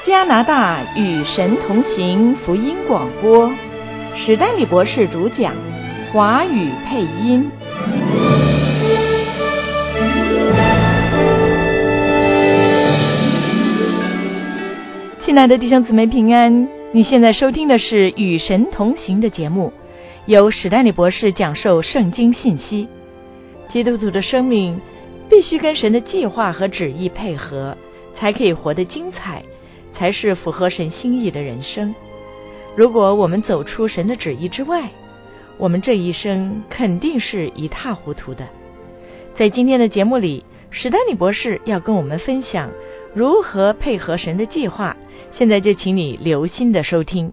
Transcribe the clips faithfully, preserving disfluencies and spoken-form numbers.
加拿大与神同行福音广播，史丹利博士主讲，华语配音。亲爱的弟兄姊妹平安，你现在收听的是与神同行的节目，由史丹利博士讲授圣经信息。基督徒的生命必须跟神的计划和旨意配合，才可以活得精彩，才是符合神心意的人生。如果我们走出神的旨意之外，我们这一生肯定是一塌糊涂的。在今天的节目里，史丹利博士要跟我们分享如何配合神的计划。现在就请你留心的收听。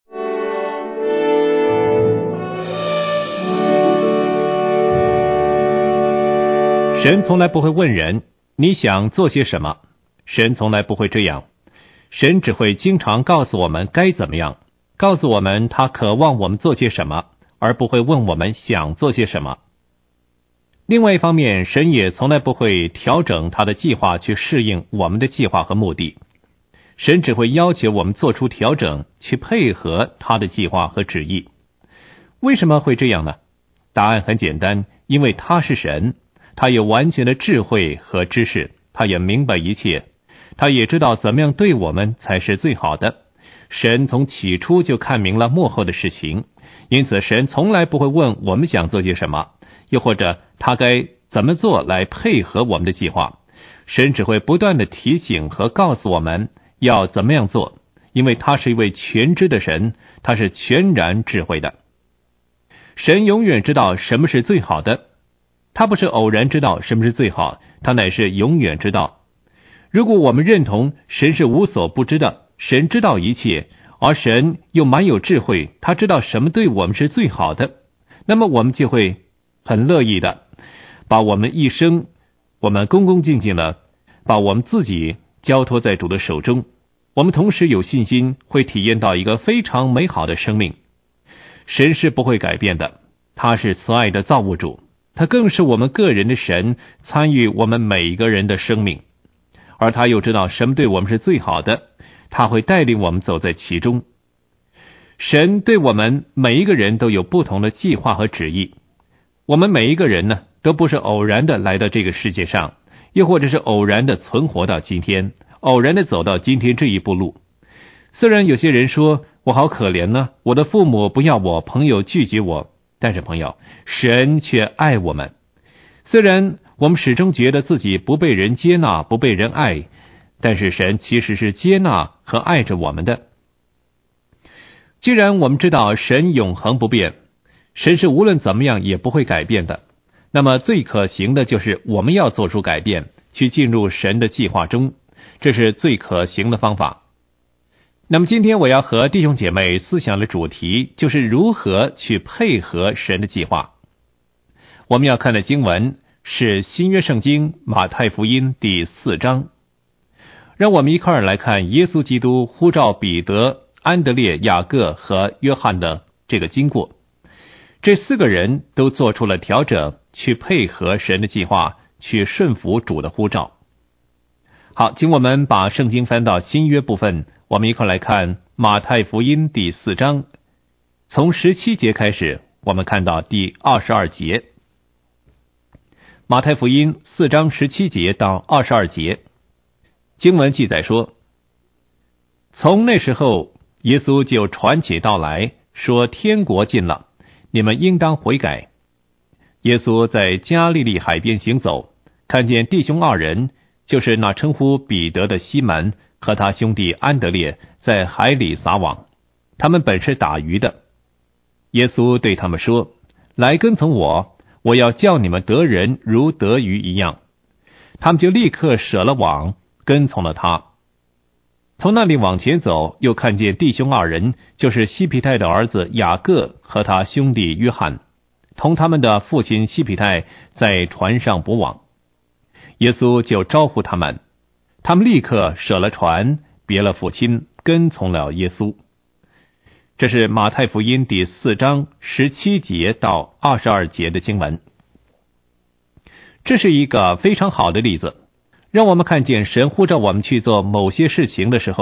神从来不会问人你想做些什么，神从来不会这样，神只会经常告诉我们该怎么样，告诉我们他渴望我们做些什么，而不会问我们想做些什么。另外一方面，神也从来不会调整他的计划去适应我们的计划和目的，神只会要求我们做出调整，去配合他的计划和旨意。为什么会这样呢？答案很简单，因为他是神，他有完全的智慧和知识，他也明白一切，他也知道怎么样对我们才是最好的。神从起初就看明了幕后的事情，因此神从来不会问我们想做些什么，又或者他该怎么做来配合我们的计划。神只会不断的提醒和告诉我们要怎么样做，因为他是一位全知的神，他是全然智慧的。神永远知道什么是最好的，他不是偶然知道什么是最好，他乃是永远知道。如果我们认同神是无所不知的，神知道一切，而神又蛮有智慧，他知道什么对我们是最好的，那么我们就会很乐意的把我们一生，我们恭恭敬敬的把我们自己交托在主的手中。我们同时有信心会体验到一个非常美好的生命。神是不会改变的，他是慈爱的造物主，他更是我们个人的神，参与我们每一个人的生命，而他又知道什么对我们是最好的，他会带领我们走在其中。神对我们每一个人都有不同的计划和旨意，我们每一个人呢，都不是偶然的来到这个世界上，又或者是偶然的存活到今天，偶然的走到今天这一步路。虽然有些人说我好可怜呢，我的父母不要我，朋友拒绝我，但是朋友，神却爱我们。虽然我们始终觉得自己不被人接纳，不被人爱，但是神其实是接纳和爱着我们的。既然我们知道神永恒不变，神是无论怎么样也不会改变的，那么最可行的就是我们要做出改变，去进入神的计划中，这是最可行的方法。那么今天我要和弟兄姐妹思想的主题就是如何去配合神的计划。我们要看的经文是新约圣经马太福音第四章。让我们一块儿来看耶稣基督呼召彼得、安德烈、雅各和约翰的这个经过。这四个人都做出了调整，去配合神的计划，去顺服主的呼召。好，请我们把圣经翻到新约部分，我们一块来看马太福音第四章，从十七节开始，我们看到第二十二节。马太福音四章十七节到二十二节，经文记载说，从那时候，耶稣就传起道来，说天国近了，你们应当悔改。耶稣在加利利海边行走，看见弟兄二人，就是那称呼彼得的西门和他兄弟安德烈在海里撒网，他们本是打鱼的。耶稣对他们说，来跟从我，我要叫你们得人如得鱼一样。他们就立刻舍了网，跟从了他。从那里往前走，又看见弟兄二人，就是西庇太的儿子雅各和他兄弟约翰，同他们的父亲西庇太在船上捕网。耶稣就招呼他们，他们立刻舍了船，别了父亲，跟从了耶稣。这是马太福音第四章十七节到二十二节的经文。这是一个非常好的例子，让我们看见神呼召我们去做某些事情的时候，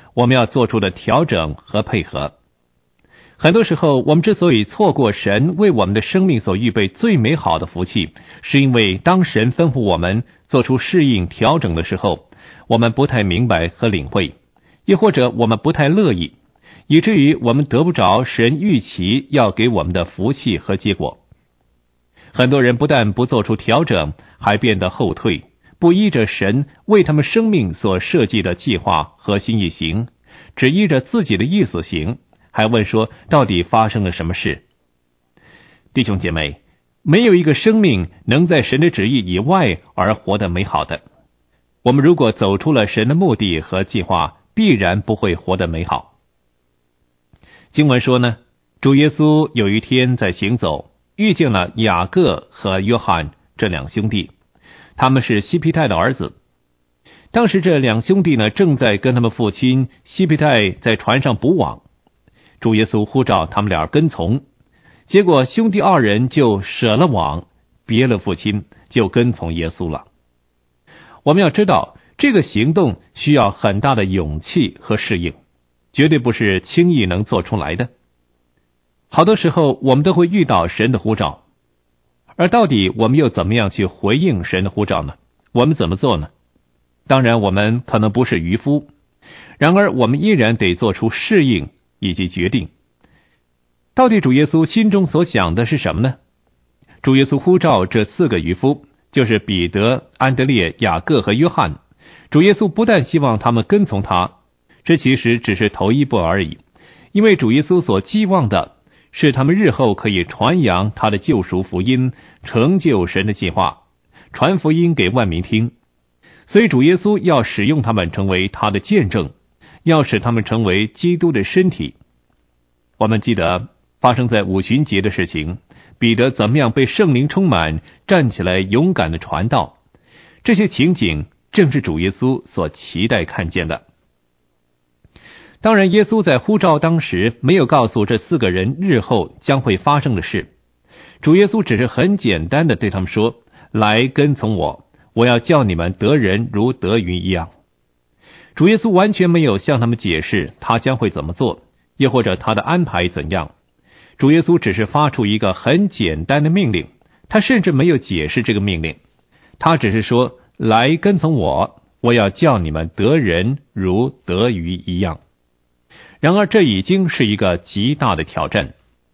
我们要做出的调整和配合。很多时候，我们之所以错过神为我们的生命所预备最美好的福气，是因为当神吩咐我们做出适应调整的时候，我们不太明白和领会，又或者我们不太乐意，以至于我们得不着神预期要给我们的福气和结果。很多人不但不做出调整，还变得后退，不依着神为他们生命所设计的计划和心意行，只依着自己的意思行，还问说到底发生了什么事。弟兄姐妹，没有一个生命能在神的旨意以外而活得美好的。我们如果走出了神的目的和计划，必然不会活得美好。经文说呢，主耶稣有一天在行走，遇见了雅各和约翰这两兄弟，他们是西庇太的儿子。当时这两兄弟呢，正在跟他们父亲西庇太在船上捕网，主耶稣呼召他们俩跟从，结果兄弟二人就舍了网，别了父亲，就跟从耶稣了。我们要知道，这个行动需要很大的勇气和适应，绝对不是轻易能做出来的。好多时候我们都会遇到神的呼召，而到底我们又怎么样去回应神的呼召呢？我们怎么做呢？当然我们可能不是渔夫，然而我们依然得做出适应以及决定。到底主耶稣心中所想的是什么呢？主耶稣呼召这四个渔夫，就是彼得、安德烈、雅各和约翰。主耶稣不但希望他们跟从他，这其实只是头一步而已，因为主耶稣所期望的是他们日后可以传扬他的救赎福音，成就神的计划，传福音给万民听。所以主耶稣要使用他们成为他的见证，要使他们成为基督的身体。我们记得发生在五旬节的事情，彼得怎么样被圣灵充满，站起来勇敢的传道，这些情景正是主耶稣所期待看见的。当然耶稣在呼召当时没有告诉这四个人日后将会发生的事，主耶稣只是很简单的对他们说，来跟从我，我要叫你们得人如得鱼一样。主耶稣完全没有向他们解释他将会怎么做，又或者他的安排怎样。主耶稣只是发出一个很简单的命令，他甚至没有解释这个命令，他只是说，来跟从我，我要叫你们得人如得鱼一样。然而这已经是一个极大的挑战。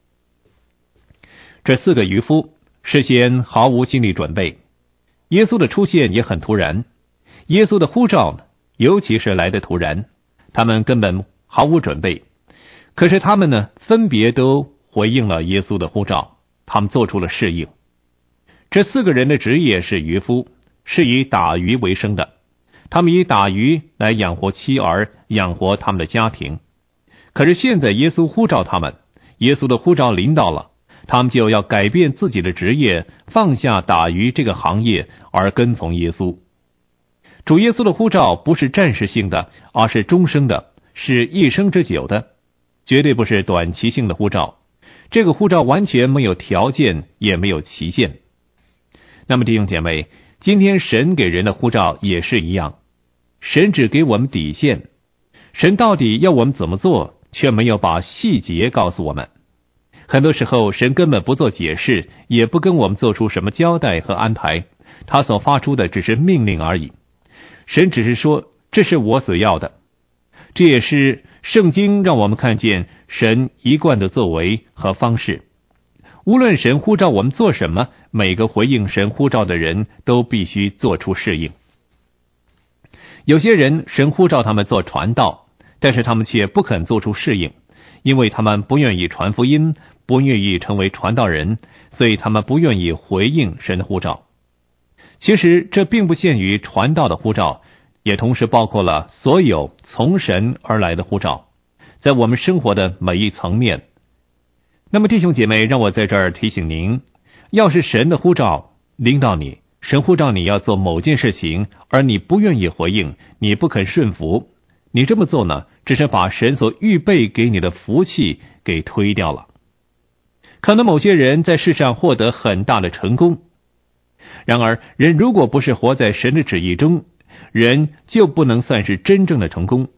这四个渔夫事先毫无心理准备，耶稣的出现也很突然，耶稣的呼召尤其是来得突然，他们根本毫无准备。可是他们呢，分别都回应了耶稣的呼召，他们做出了适应。这四个人的职业是渔夫，是以打鱼为生的，他们以打鱼来养活妻儿，养活他们的家庭。可是现在耶稣呼召他们，耶稣的呼召临到了，他们就要改变自己的职业，放下打鱼这个行业，而跟从耶稣。主耶稣的呼召不是暂时性的，而是终生的，是一生之久的，绝对不是短期性的呼召。这个呼召完全没有条件，也没有期限。那么弟兄姐妹，今天神给人的呼召也是一样，神只给我们底线，神到底要我们怎么做，却没有把细节告诉我们。很多时候神根本不做解释，也不跟我们做出什么交代和安排，他所发出的只是命令而已。神只是说，这是我所要的。这也是圣经让我们看见神一贯的作为和方式。无论神呼召我们做什么，每个回应神呼召的人都必须做出适应。有些人神呼召他们做传道，但是他们却不肯做出适应，因为他们不愿意传福音，不愿意成为传道人，所以他们不愿意回应神的呼召。其实这并不限于传道的呼召，也同时包括了所有从神而来的呼召，在我们生活的每一层面。那么弟兄姐妹，让我在这儿提醒您，要是神的呼召领导你，神呼召你要做某件事情，而你不愿意回应，你不肯顺服，你这么做呢，只是把神所预备给你的福气给推掉了。可能某些人在世上获得很大的成功，然而人如果不是活在神的旨意中，人就不能算是真正的成功。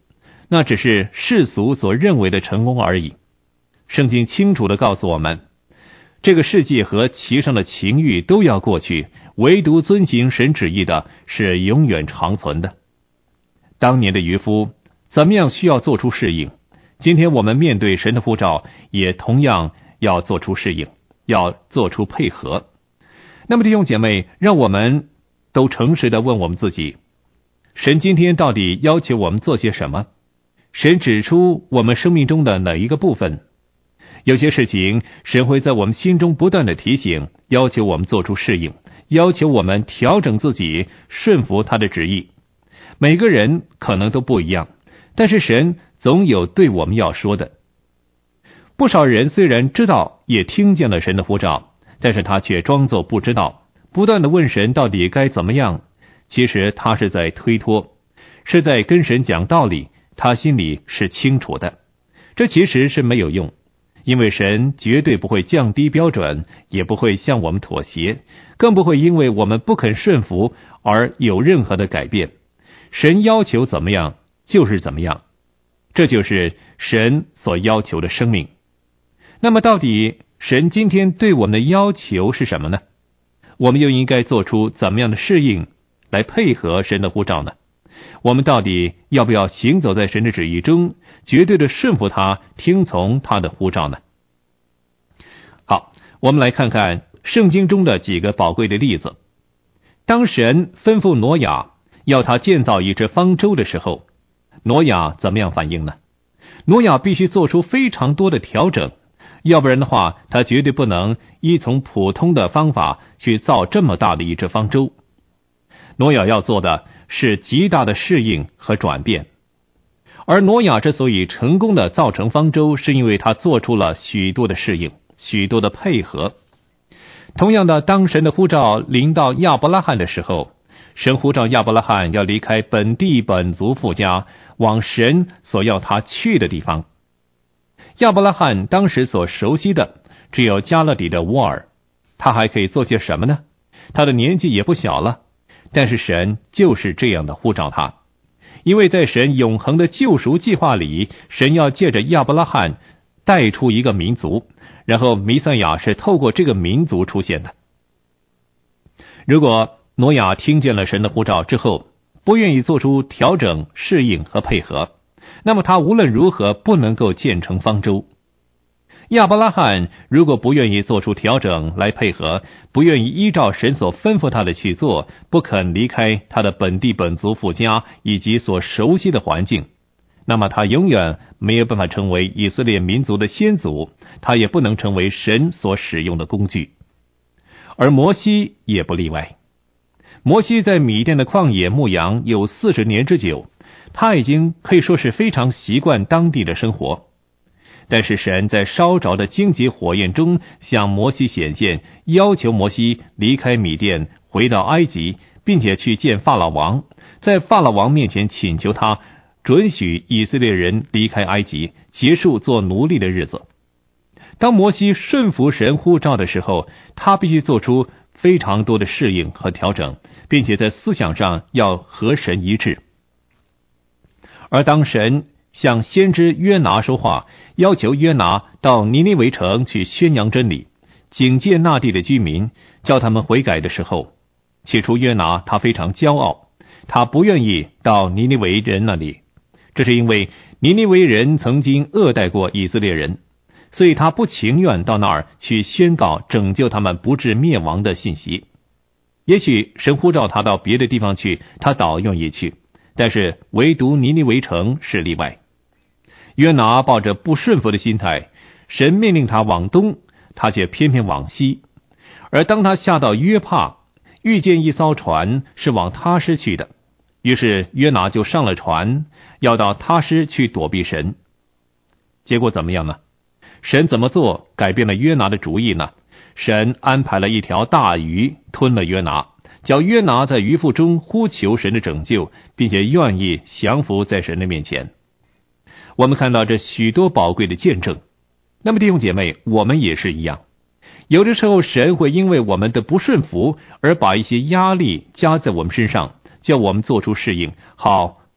那只是世俗所认为的成功而已。圣经清楚地告诉我们，这个世界和其上的情欲都要过去，唯独遵行神旨意的是永远长存的。当年的渔夫怎么样需要做出适应，今天我们面对神的呼召也同样要做出适应，要做出配合。那么弟兄姐妹，让我们都诚实地问我们自己，神今天到底要求我们做些什么？神指出我们生命中的哪一个部分？有些事情神会在我们心中不断的提醒，要求我们做出适应，要求我们调整自己，顺服他的旨意。每个人可能都不一样，但是神总有对我们要说的。不少人虽然知道也听见了神的呼召，但是他却装作不知道，不断的问神到底该怎么样。其实他是在推脱，是在跟神讲道理，他心里是清楚的。这其实是没有用，因为神绝对不会降低标准，也不会向我们妥协，更不会因为我们不肯顺服而有任何的改变。神要求怎么样就是怎么样，这就是神所要求的生命。那么到底神今天对我们的要求是什么呢？我们又应该做出怎么样的适应来配合神的呼召呢？我们到底要不要行走在神的旨意中，绝对的顺服他，听从他的呼召呢？好，我们来看看圣经中的几个宝贵的例子。当神吩咐挪亚要他建造一只方舟的时候，挪亚怎么样反应呢？挪亚必须做出非常多的调整，要不然的话，他绝对不能依从普通的方法去造这么大的一只方舟。挪亚要做的是极大的适应和转变。而挪亚之所以成功的造成方舟，是因为他做出了许多的适应，许多的配合。同样的，当神的呼召临到亚伯拉罕的时候，神呼召亚伯拉罕要离开本地本族父家，往神所要他去的地方。亚伯拉罕当时所熟悉的只有加勒底的乌尔，他还可以做些什么呢？他的年纪也不小了，但是神就是这样的呼召他，因为在神永恒的救赎计划里，神要借着亚伯拉罕带出一个民族，然后弥赛亚是透过这个民族出现的。如果挪亚听见了神的呼召之后，不愿意做出调整、适应和配合，那么他无论如何不能够建成方舟。亚伯拉罕如果不愿意做出调整来配合，不愿意依照神所吩咐他的去做，不肯离开他的本地本族父家以及所熟悉的环境，那么他永远没有办法成为以色列民族的先祖，他也不能成为神所使用的工具。而摩西也不例外。摩西在米甸的旷野牧羊有四十年之久，他已经可以说是非常习惯当地的生活。但是神在烧着的荆棘火焰中向摩西显现，要求摩西离开米甸，回到埃及，并且去见法老王，在法老王面前请求他准许以色列人离开埃及，结束做奴隶的日子。当摩西顺服神呼召的时候，他必须做出非常多的适应和调整，并且在思想上要和神一致。而当神向先知约拿说话，要求约拿到尼尼微城去宣扬真理，警戒那地的居民，叫他们悔改的时候，起初约拿他非常骄傲，他不愿意到尼尼微人那里，这是因为尼尼微人曾经恶待过以色列人，所以他不情愿到那儿去宣告拯救他们不致灭亡的信息。也许神呼召他到别的地方去，他倒愿意去，但是唯独尼尼微城是例外。约拿抱着不顺服的心态，神命令他往东，他却偏偏往西。而当他下到约帕，遇见一艘船是往他施去的，于是约拿就上了船，要到他施去躲避神。结果怎么样呢？神怎么做改变了约拿的主意呢？神安排了一条大鱼吞了约拿，叫约拿在鱼腹中呼求神的拯救，并且愿意降服在神的面前。我们看到这许多宝贵的见证。那么弟兄姐妹，我们也是一样，有的时候神会因为我们的不顺服而把一些压力加在我们身上，叫我们做出适应，好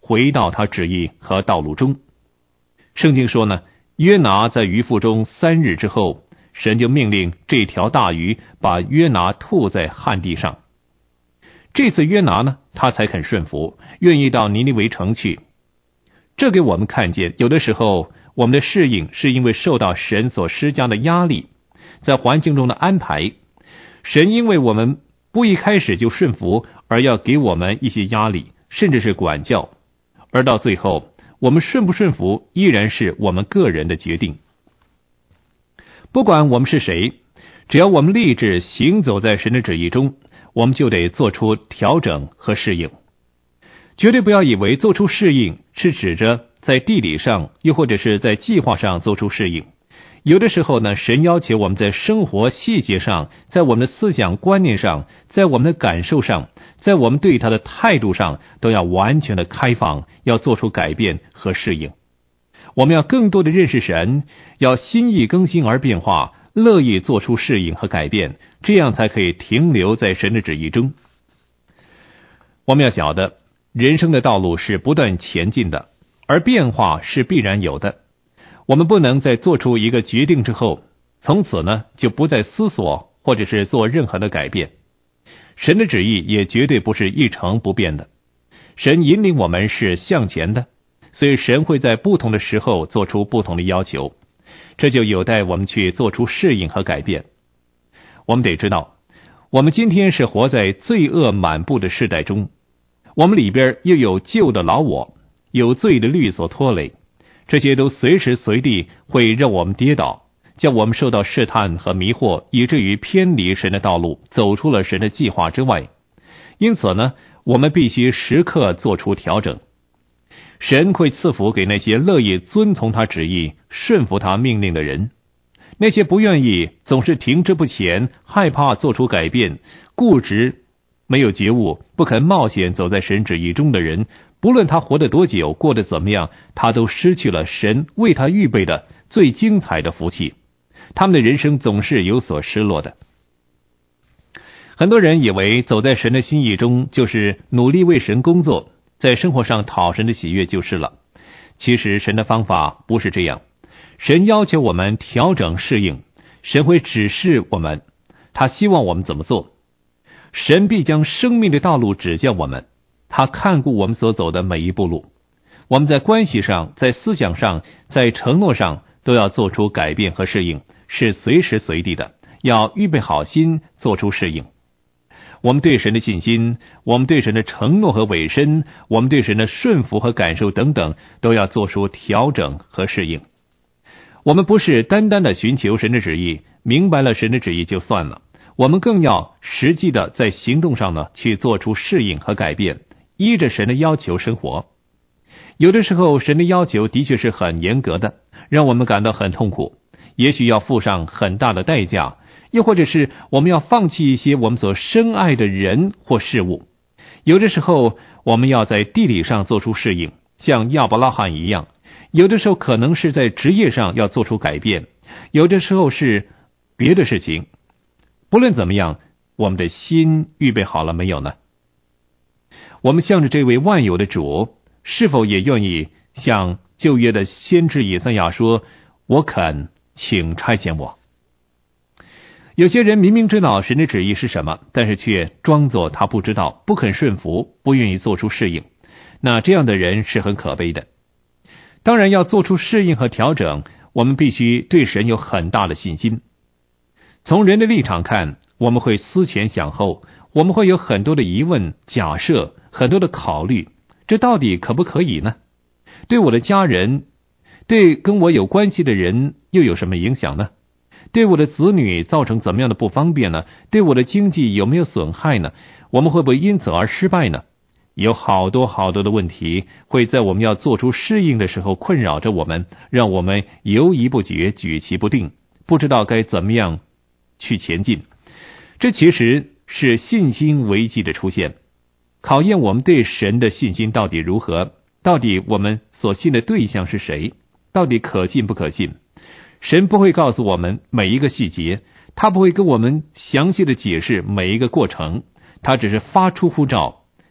回到他旨意和道路中。圣经说呢，约拿在鱼腹中三日之后，神就命令这条大鱼把约拿吐在旱地上。这次约拿呢，他才肯顺服，愿意到尼尼微城去。这给我们看见，有的时候我们的适应是因为受到神所施加的压力，在环境中的安排。神因为我们不一开始就顺服，而要给我们一些压力，甚至是管教，而到最后我们顺不顺服依然是我们个人的决定。不管我们是谁，只要我们立志行走在神的旨意中，我们就得做出调整和适应。绝对不要以为做出适应是指着在地理上又或者是在计划上做出适应。有的时候呢，神要求我们在生活细节上，在我们的思想观念上，在我们的感受上，在我们对他的态度上，都要完全的开放，要做出改变和适应。我们要更多的认识神，要心意更新而变化，乐意做出适应和改变，这样才可以停留在神的旨意中。我们要晓得，人生的道路是不断前进的，而变化是必然有的。我们不能在做出一个决定之后，从此呢就不再思索或者是做任何的改变。神的旨意也绝对不是一成不变的，神引领我们是向前的，所以神会在不同的时候做出不同的要求，这就有待我们去做出适应和改变。我们得知道，我们今天是活在罪恶满布的世代中，我们里边又有旧的老我，有罪的律所拖累，这些都随时随地会让我们跌倒，叫我们受到试探和迷惑，以至于偏离神的道路，走出了神的计划之外。因此呢，我们必须时刻做出调整。神会赐福给那些乐意遵从他旨意、顺服他命令的人。那些不愿意、总是停滞不前、害怕做出改变、固执、没有觉悟、不肯冒险走在神旨意中的人，不论他活得多久，过得怎么样，他都失去了神为他预备的最精彩的福气。他们的人生总是有所失落的。很多人以为走在神的心意中就是努力为神工作，在生活上讨神的喜悦就是了。其实神的方法不是这样，神要求我们调整适应，神会指示我们，他希望我们怎么做。神必将生命的道路指教我们，他看顾我们所走的每一步路。我们在关系上，在思想上，在承诺上都要做出改变和适应，是随时随地的，要预备好心做出适应。我们对神的信心，我们对神的承诺和委身，我们对神的顺服和感受等等，都要做出调整和适应。我们不是单单的寻求神的旨意，明白了神的旨意就算了，我们更要实际的在行动上呢去做出适应和改变，依着神的要求生活。有的时候神的要求的确是很严格的，让我们感到很痛苦，也许要付上很大的代价，又或者是我们要放弃一些我们所深爱的人或事物。有的时候我们要在地理上做出适应，像亚伯拉罕一样，有的时候可能是在职业上要做出改变，有的时候是别的事情。不论怎么样，我们的心预备好了没有呢？我们向着这位万有的主，是否也愿意像旧约的先知以赛亚说，我肯，请差遣我。有些人明明知道神的旨意是什么，但是却装作他不知道，不肯顺服，不愿意做出适应，那这样的人是很可悲的。当然要做出适应和调整，我们必须对神有很大的信心。从人的立场看，我们会思前想后，我们会有很多的疑问、假设，很多的考虑，这到底可不可以呢？对我的家人，对跟我有关系的人又有什么影响呢？对我的子女造成怎么样的不方便呢？对我的经济有没有损害呢？我们会不会因此而失败呢？有好多好多的问题会在我们要做出适应的时候困扰着我们，让我们犹疑不决，举棋不定，不知道该怎么样去前进。这其实是信心危机的出现，考验我们对神的信心到底如何，到底我们所信的对象是谁，到底可信不可信。神不会告诉我们每一个细节，他不会跟我们详细的解释每一个过程，他只是发出呼召，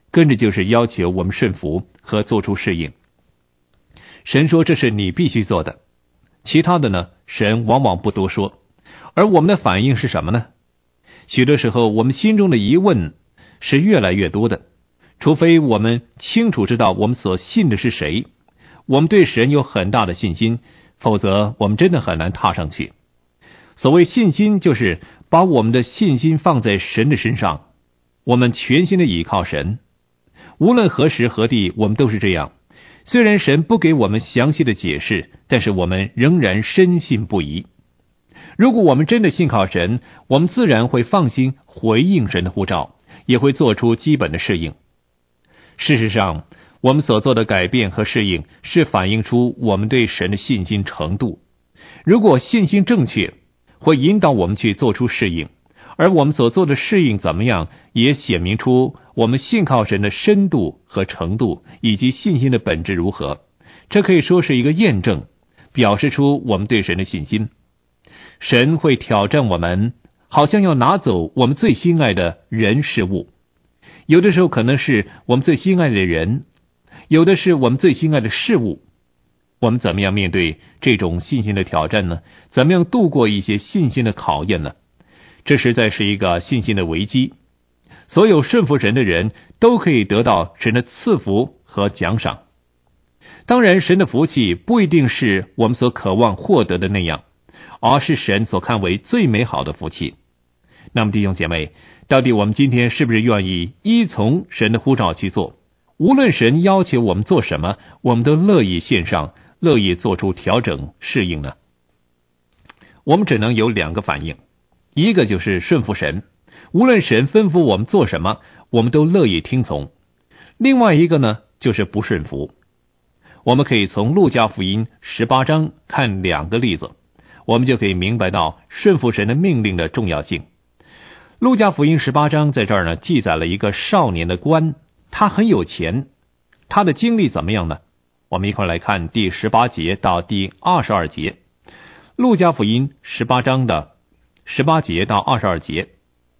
跟着就是要求我们顺服和做出适应。神说这是你必须做的，其他的呢，神往往不多说。而我们的反应是什么呢？许多时候我们心中的疑问是越来越多的，除非我们清楚知道我们所信的是谁，我们对神有很大的信心，否则我们真的很难踏上去。所谓信心，就是把我们的信心放在神的身上，我们全心的倚靠神。无论何时何地，我们都是这样。虽然神不给我们详细的解释，但是我们仍然深信不疑。如果我们真的信靠神，我们自然会放心回应神的呼召，也会做出基本的适应。事实上，我们所做的改变和适应是反映出我们对神的信心程度。如果信心正确，会引导我们去做出适应，而我们所做的适应怎么样，也显明出我们信靠神的深度和程度，以及信心的本质如何。这可以说是一个验证，表示出我们对神的信心。神会挑战我们，好像要拿走我们最心爱的人事物。有的时候可能是我们最心爱的人，有的是我们最心爱的事物。我们怎么样面对这种信心的挑战呢？怎么样度过一些信心的考验呢？这实在是一个信心的危机。所有顺服神的人都可以得到神的赐福和奖赏。当然，神的福气不一定是我们所渴望获得的那样，而是神所看为最美好的福气。那么弟兄姐妹，到底我们今天是不是愿意依从神的呼召去做？无论神要求我们做什么，我们都乐意献上，乐意做出调整适应呢？我们只能有两个反应，一个就是顺服神，无论神吩咐我们做什么，我们都乐意听从。另外一个呢，就是不顺服。我们可以从路加福音十八章看两个例子，我们就可以明白到顺服神的命令的重要性。路加福音十八章在这儿呢，记载了一个少年的官，他很有钱，他的经历怎么样呢？我们一块来看第十八节到第二十二节。路加福音十八章的十八节到二十二节。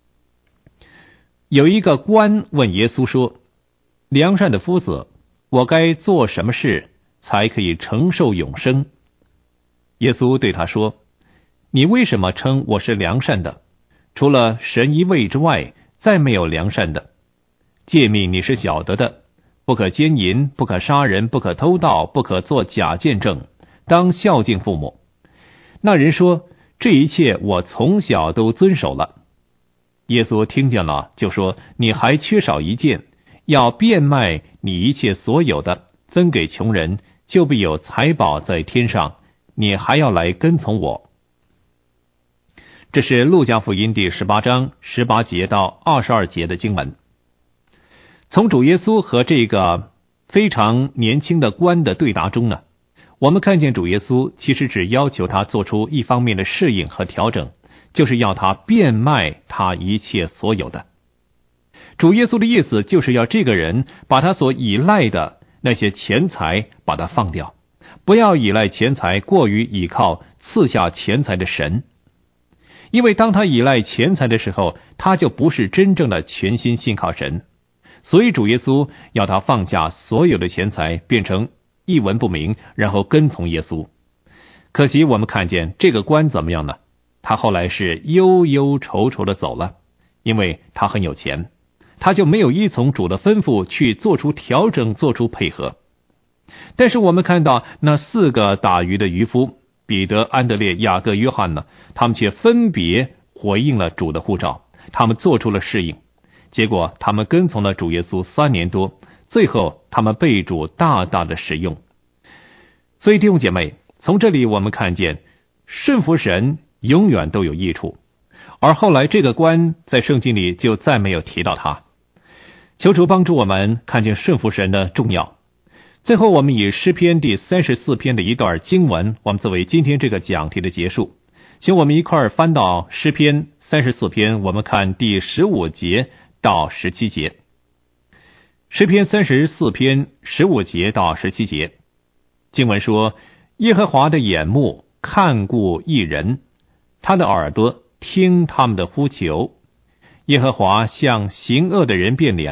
有一个官问耶稣说：良善的夫子，我该做什么事才可以承受永生？耶稣对他说：你为什么称我是良善的？除了神一位之外，再没有良善的。诫命你是晓得的，不可奸淫，不可杀人，不可偷盗，不可作假见证，当孝敬父母。那人说：这一切我从小都遵守了。耶稣听见了，就说：你还缺少一件，要变卖你一切所有的，分给穷人，就必有财宝在天上，你还要来跟从我。这是路加福音第十八章十八节到二十二节的经文。从主耶稣和这个非常年轻的官的对答中呢，我们看见主耶稣其实只要求他做出一方面的适应和调整，就是要他变卖他一切所有的。主耶稣的意思就是要这个人把他所依赖的那些钱财把它放掉，不要依赖钱财，过于倚靠赐下钱财的神。因为当他依赖钱财的时候，他就不是真正的全心信靠神。所以主耶稣要他放下所有的钱财，变成一文不名，然后跟从耶稣。可惜我们看见这个官怎么样呢？他后来是忧忧愁愁的走了，因为他很有钱，他就没有依从主的吩咐去做出调整，做出配合。但是我们看到那四个打鱼的渔夫，彼得、安德烈、雅各、约翰呢，他们却分别回应了主的呼召，他们做出了适应。结果他们跟从了主耶稣三年多，最后他们被主大大的使用。所以弟兄姐妹，从这里我们看见顺服神永远都有益处。而后来这个官在圣经里就再没有提到他。求主帮助我们看见顺服神的重要。最后我们以诗篇第三十四篇的一段经文，我们作为今天这个讲题的结束。请我们一块儿翻到诗篇三十四篇，我们看第十五节到十七节。诗篇三十四篇十五节到十七节，经文说：耶和华的眼目看顾义人，他的耳朵听他们的呼求。耶和华向行恶的人变脸，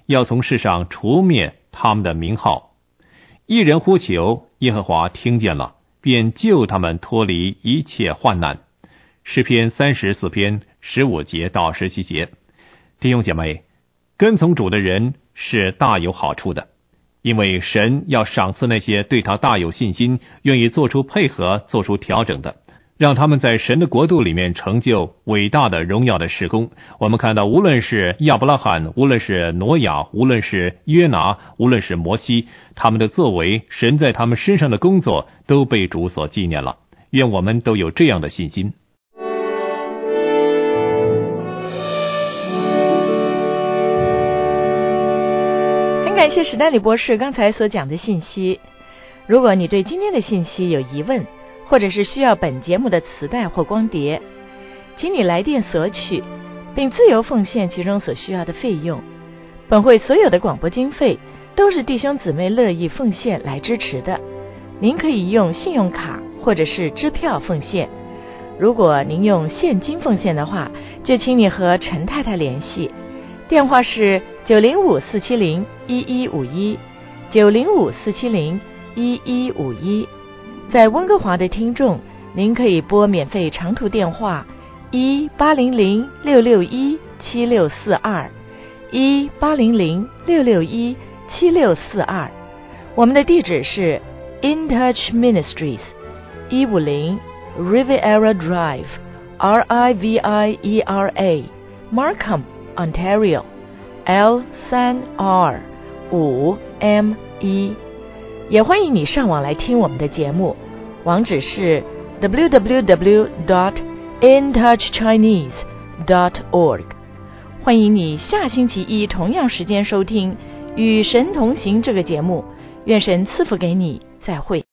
要从世上除灭他们的名号。一人呼求，耶和华听见了，便救他们脱离一切患难。诗篇三十四篇十五节到十七节。弟兄姐妹，跟从主的人是大有好处的，因为神要赏赐那些对他大有信心，愿意做出配合，做出调整的，让他们在神的国度里面成就伟大的荣耀的事工。我们看到，无论是亚伯拉罕，无论是挪亚，无论是约拿，无论是摩西，他们的作为，神在他们身上的工作都被主所纪念了。愿我们都有这样的信心。 感谢史丹利博士刚才所讲的信息。如果你对今天的信息有疑问，或者是需要本节目的磁带或光碟，请你来电索取，并自由奉献其中所需要的费用。本会所有的广播经费都是弟兄姊妹乐意奉献来支持的。您可以用信用卡或者是支票奉献。如果您用现金奉献的话，就请你和陈太太联系，电话是九零五四七零一一五一，九零五四七零一一五一。在温哥华的听众，您可以拨免费长途电话一八零零六六一七六四二，一八零零六六一七六四二。我们的地址是 In Touch Ministries， 一五零 Riviera Drive， R I V I E R A， Markham Ontario L 三 R 五 M 一。也欢迎你上网来听我们的节目，网址是 double-u double-u double-u dot in touch chinese dot org。 欢迎你下星期一同样时间收听与神同行这个节目。愿神赐福给你，再会。